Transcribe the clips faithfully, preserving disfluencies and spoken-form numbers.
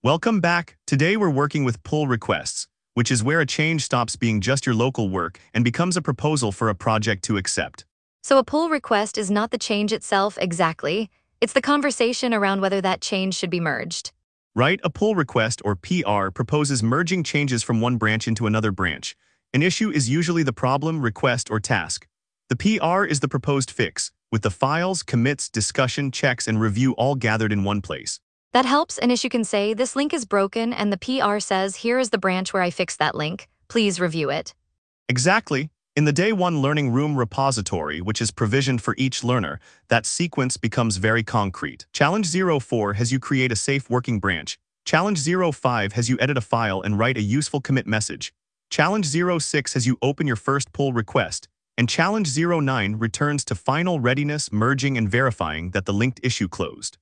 Welcome back. Today we're working with pull requests, which is where a change stops being just your local work and becomes a proposal for a project to accept. So a pull request is not the change itself exactly, it's the conversation around whether that change should be merged. Right? A pull request, or P R, proposes merging changes from one branch into another branch. An issue is usually the problem, request, or task. The P R is the proposed fix, with the files, commits, discussion, checks, and review all gathered in one place. That helps. An issue can say, this link is broken, and the P R says, here is the branch where I fixed that link. Please review it. Exactly. In the Day one Learning Room repository, which is provisioned for each learner, that sequence becomes very concrete. Challenge zero four has you create a safe working branch. Challenge zero five has you edit a file and write a useful commit message. Challenge zero six has you open your first pull request. And Challenge zero nine returns to final readiness, merging, and verifying that the linked issue closed.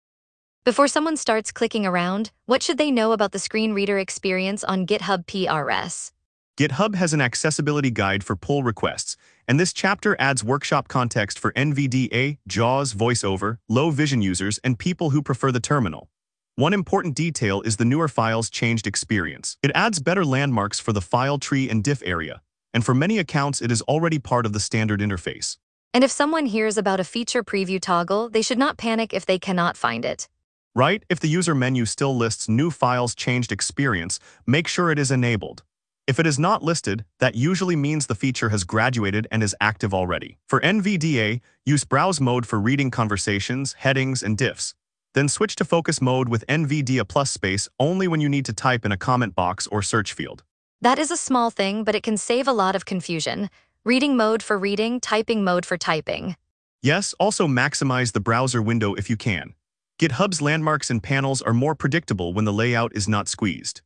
Before someone starts clicking around, what should they know about the screen reader experience on GitHub P R S? GitHub has an accessibility guide for pull requests, and this chapter adds workshop context for N V D A, JAWS, VoiceOver, low vision users, and people who prefer the terminal. One important detail is the newer files changed experience. It adds better landmarks for the file tree and diff area, and for many accounts it is already part of the standard interface. And if someone hears about a feature preview toggle, they should not panic if they cannot find it. Right? If the user menu still lists new files changed experience, make sure it is enabled. If it is not listed, that usually means the feature has graduated and is active already. For N V D A, use browse mode for reading conversations, headings, and diffs. Then switch to focus mode with N V D A plus space only when you need to type in a comment box or search field. That is a small thing, but it can save a lot of confusion. Reading mode for reading, typing mode for typing. Yes, also maximize the browser window if you can. GitHub's landmarks and panels are more predictable when the layout is not squeezed.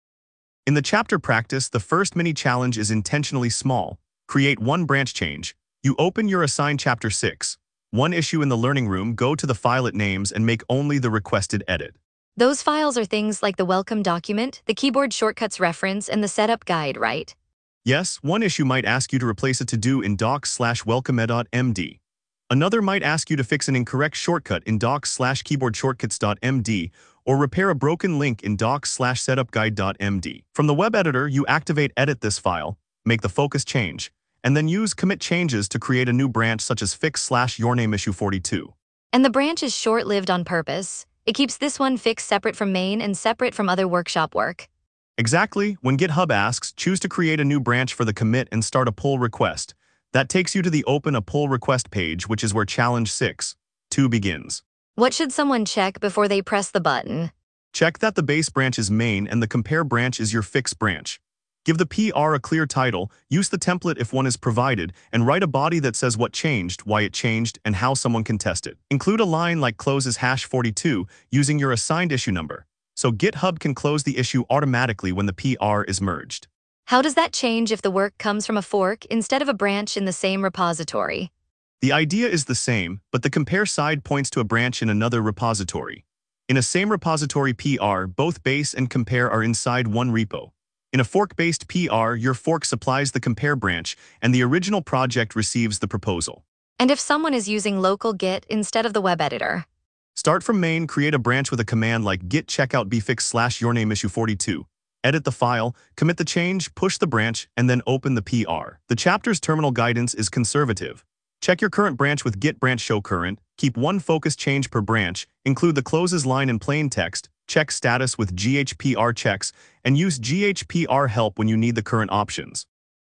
In the chapter practice, the first mini-challenge is intentionally small. Create one branch change. You open your assigned chapter six. One issue in the learning room, go to the file it names and make only the requested edit. Those files are things like the welcome document, the keyboard shortcuts reference, and the setup guide, right? Yes, one issue might ask you to replace a to-do in docs slash welcome.md. Another might ask you to fix an incorrect shortcut in docs slash keyboardshortcuts.md or repair a broken link in docs slash setupguide.md. From the web editor, you activate edit this file, make the focus change, and then use commit changes to create a new branch such as fix slash yourname issue forty-two. And the branch is short-lived on purpose. It keeps this one fix separate from main and separate from other workshop work. Exactly. When GitHub asks, choose to create a new branch for the commit and start a pull request. That takes you to the Open a Pull Request page, which is where Challenge six two begins. What should someone check before they press the button? Check that the base branch is main and the compare branch is your fix branch. Give the P R a clear title, use the template if one is provided, and write a body that says what changed, why it changed, and how someone can test it. Include a line like closes hash forty-two using your assigned issue number, so GitHub can close the issue automatically when the P R is merged. How does that change if the work comes from a fork instead of a branch in the same repository? The idea is the same, but the compare side points to a branch in another repository. In a same repository P R, both base and compare are inside one repo. In a fork-based P R, your fork supplies the compare branch, and the original project receives the proposal. And if someone is using local Git instead of the web editor? Start from main, create a branch with a command like git checkout bfix slash yourname issue forty-two. Edit the file, commit the change, push the branch, and then open the P R. The chapter's terminal guidance is conservative. Check your current branch with git branch show current, keep one focus change per branch, include the closes line in plain text, check status with G H P R checks, and use G H P R help when you need the current options.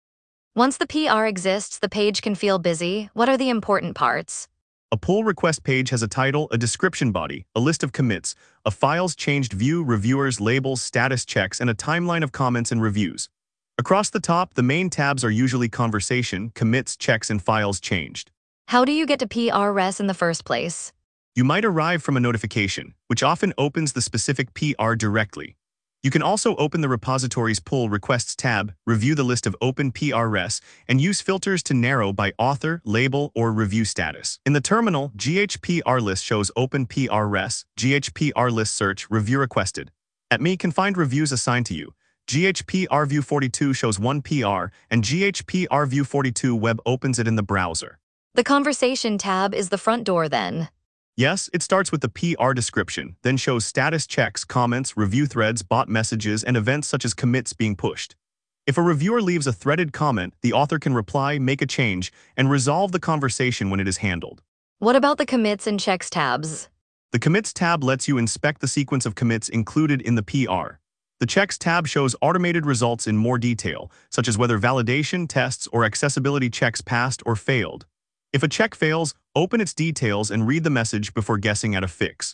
Once the P R exists, the page can feel busy. What are the important parts? A pull request page has a title, a description body, a list of commits, a files changed view, reviewers, labels, status checks, and a timeline of comments and reviews. Across the top, the main tabs are usually conversation, commits, checks, and files changed. How do you get to P R S in the first place? You might arrive from a notification, which often opens the specific P R directly. You can also open the repository's pull requests tab, review the list of open P R S, and use filters to narrow by author, label, or review status. In the terminal, G H P R list shows open P R S, G H P R list search, review requested. At me can find reviews assigned to you. G H P R view forty-two shows one P R, and G H P R view forty-two web opens it in the browser. The conversation tab is the front door then. Yes, it starts with the P R description, then shows status checks, comments, review threads, bot messages, and events such as commits being pushed. If a reviewer leaves a threaded comment, the author can reply, make a change, and resolve the conversation when it is handled. What about the commits and checks tabs? The Commits tab lets you inspect the sequence of commits included in the P R. The Checks tab shows automated results in more detail, such as whether validation, tests, or accessibility checks passed or failed. If a check fails, open its details and read the message before guessing at a fix.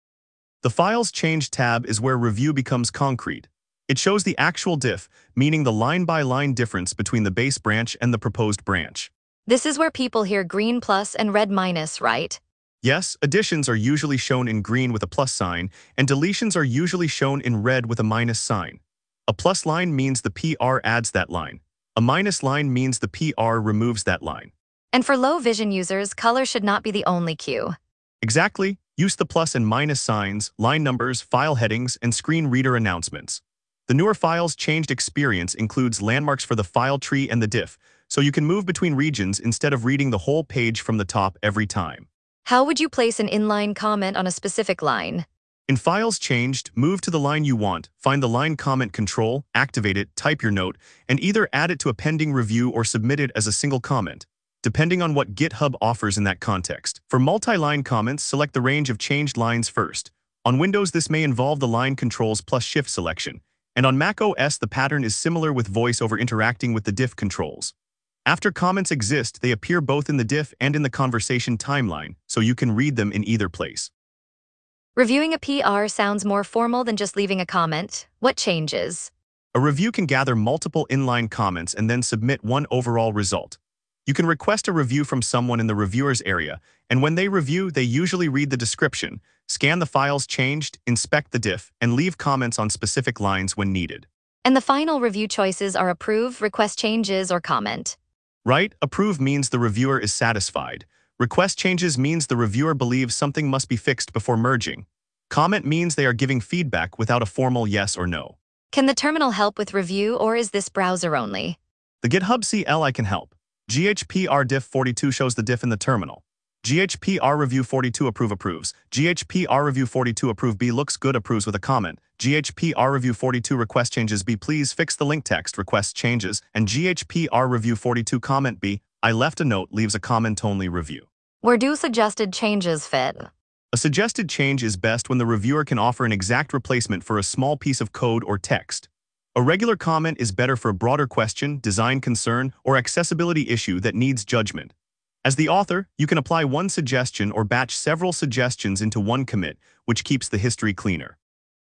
The Files Change tab is where review becomes concrete. It shows the actual diff, meaning the line-by-line difference between the base branch and the proposed branch. This is where people hear green plus and red minus, right? Yes, additions are usually shown in green with a plus sign, and deletions are usually shown in red with a minus sign. A plus line means the P R adds that line. A minus line means the P R removes that line. And for low vision users, color should not be the only cue. Exactly. Use the plus and minus signs, line numbers, file headings, and screen reader announcements. The newer Files Changed experience includes landmarks for the file tree and the diff, so you can move between regions instead of reading the whole page from the top every time. How would you place an inline comment on a specific line? In Files Changed, move to the line you want, find the line comment control, activate it, type your note, and either add it to a pending review or submit it as a single comment, depending on what GitHub offers in that context. For multi-line comments, select the range of changed lines first. On Windows, this may involve the line controls plus shift selection, and on Mac O S, the pattern is similar with VoiceOver interacting with the diff controls. After comments exist, they appear both in the diff and in the conversation timeline, so you can read them in either place. Reviewing a P R sounds more formal than just leaving a comment. What changes? A review can gather multiple inline comments and then submit one overall result. You can request a review from someone in the reviewers area, and when they review, they usually read the description, scan the files changed, inspect the diff, and leave comments on specific lines when needed. And the final review choices are approve, request changes, or comment. Right? Approve means the reviewer is satisfied. Request changes means the reviewer believes something must be fixed before merging. Comment means they are giving feedback without a formal yes or no. Can the terminal help with review, or is this browser only? The GitHub C L I can help. G H P R diff forty-two shows the diff in the terminal. G H P R review forty-two approve approves. G H P R review forty-two approve B looks good approves with a comment. G H P R review forty-two request changes B please fix the link text request changes. And G H P R review forty-two comment B I left a note leaves a comment only review. Where do suggested changes fit? A suggested change is best when the reviewer can offer an exact replacement for a small piece of code or text. A regular comment is better for a broader question, design concern, or accessibility issue that needs judgment. As the author, you can apply one suggestion or batch several suggestions into one commit, which keeps the history cleaner.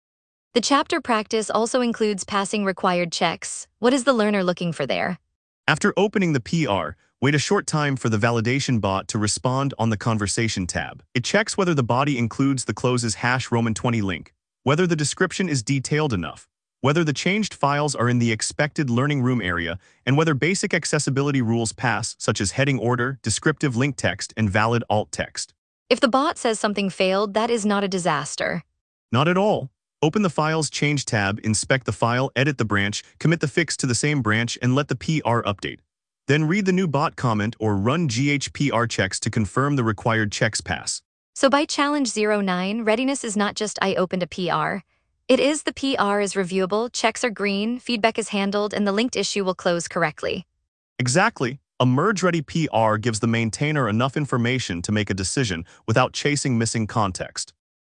The chapter practice also includes passing required checks. What is the learner looking for there? After opening the P R, wait a short time for the validation bot to respond on the Conversation tab. It checks whether the body includes the closes hash Roman twenty link, whether the description is detailed enough, whether the changed files are in the expected learning room area, and whether basic accessibility rules pass, such as heading order, descriptive link text, and valid alt text. If the bot says something failed, that is not a disaster. Not at all. Open the Files Change tab, inspect the file, edit the branch, commit the fix to the same branch, and let the P R update. Then read the new bot comment or run G H P R checks to confirm the required checks pass. So by Challenge zero nine, readiness is not just I opened a P R. It is the P R is reviewable, checks are green, feedback is handled, and the linked issue will close correctly. Exactly. A merge-ready P R gives the maintainer enough information to make a decision without chasing missing context.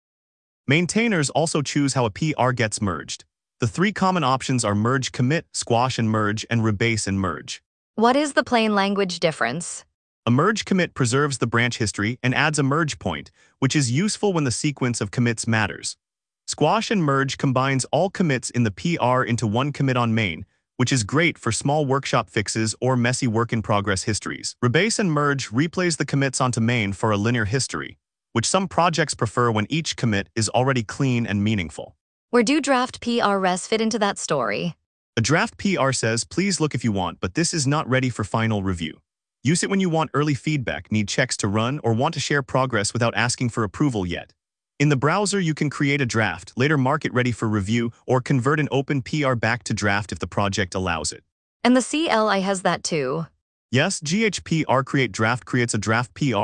Maintainers also choose how a P R gets merged. The three common options are merge commit, squash and merge, and rebase and merge. What is the plain language difference? A merge commit preserves the branch history and adds a merge point, which is useful when the sequence of commits matters. Squash and merge combines all commits in the P R into one commit on main, which is great for small workshop fixes or messy work-in-progress histories. Rebase and merge replays the commits onto main for a linear history, which some projects prefer when each commit is already clean and meaningful. Where do draft P R res fit into that story? A draft P R says, please look if you want, but this is not ready for final review. Use it when you want early feedback, need checks to run, or want to share progress without asking for approval yet. In the browser, you can create a draft, later mark it ready for review, or convert an open P R back to draft if the project allows it. And the C L I has that too. Yes, G H P R Create Draft creates a draft P R,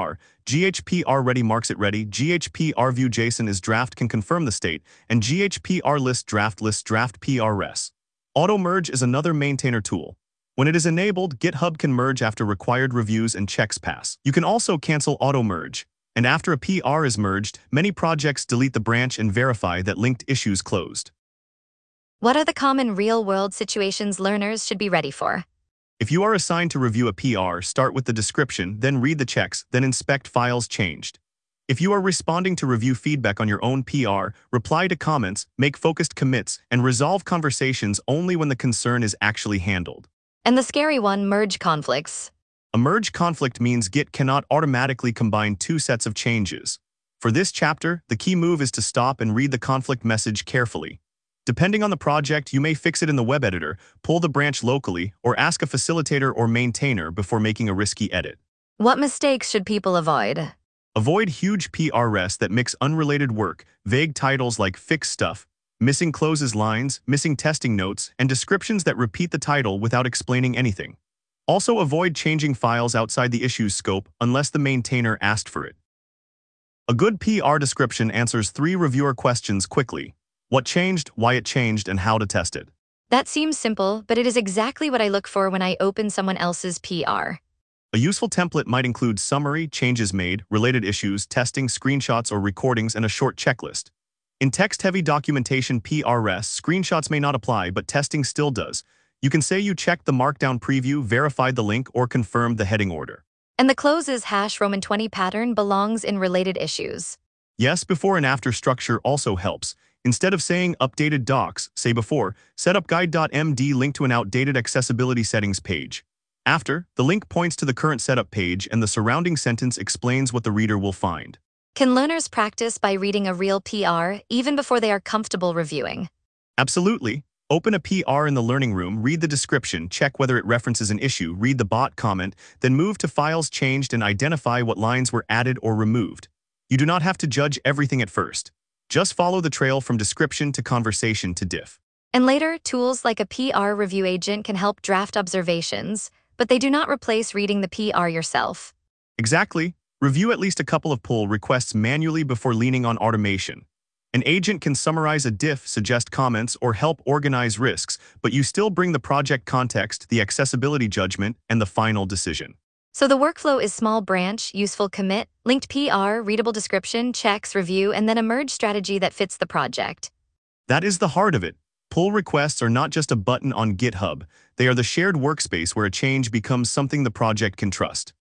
G H P R ready marks it ready, G H P R view JSON is draft can confirm the state, and G H P R list draft lists draft P R res. Auto merge is another maintainer tool. When it is enabled, GitHub can merge after required reviews and checks pass. You can also cancel auto merge, and after a P R is merged, many projects delete the branch and verify that linked issues closed. What are the common real-world situations learners should be ready for? If you are assigned to review a P R, start with the description, then read the checks, then inspect files changed. If you are responding to review feedback on your own P R, reply to comments, make focused commits, and resolve conversations only when the concern is actually handled. And the scary one, merge conflicts. A merge conflict means Git cannot automatically combine two sets of changes. For this chapter, the key move is to stop and read the conflict message carefully. Depending on the project, you may fix it in the web editor, pull the branch locally, or ask a facilitator or maintainer before making a risky edit. What mistakes should people avoid? Avoid huge P R rests that mix unrelated work, vague titles like fix stuff, missing closes lines, missing testing notes, and descriptions that repeat the title without explaining anything. Also avoid changing files outside the issue's scope unless the maintainer asked for it. A good P R description answers three reviewer questions quickly: what changed, why it changed, and how to test it. That seems simple, but it is exactly what I look for when I open someone else's P R. A useful template might include summary, changes made, related issues, testing, screenshots or recordings, and a short checklist. In text-heavy documentation P R rests, screenshots may not apply, but testing still does. You can say you checked the markdown preview, verified the link, or confirmed the heading order. And the closes hash Roman twenty pattern belongs in related issues. Yes, before and after structure also helps. Instead of saying updated docs, say before, setup guide.md link to an outdated accessibility settings page. After, the link points to the current setup page and the surrounding sentence explains what the reader will find. Can learners practice by reading a real P R even before they are comfortable reviewing? Absolutely. Open a P R in the learning room, read the description, check whether it references an issue, read the bot comment, then move to files changed and identify what lines were added or removed. You do not have to judge everything at first. Just follow the trail from description to conversation to diff. And later, tools like a P R review agent can help draft observations, but they do not replace reading the P R yourself. Exactly. Review at least a couple of pull requests manually before leaning on automation. An agent can summarize a diff, suggest comments, or help organize risks, but you still bring the project context, the accessibility judgment, and the final decision. So the workflow is small branch, useful commit, linked P R, readable description, checks, review, and then a merge strategy that fits the project. That is the heart of it. Pull requests are not just a button on GitHub. They are the shared workspace where a change becomes something the project can trust.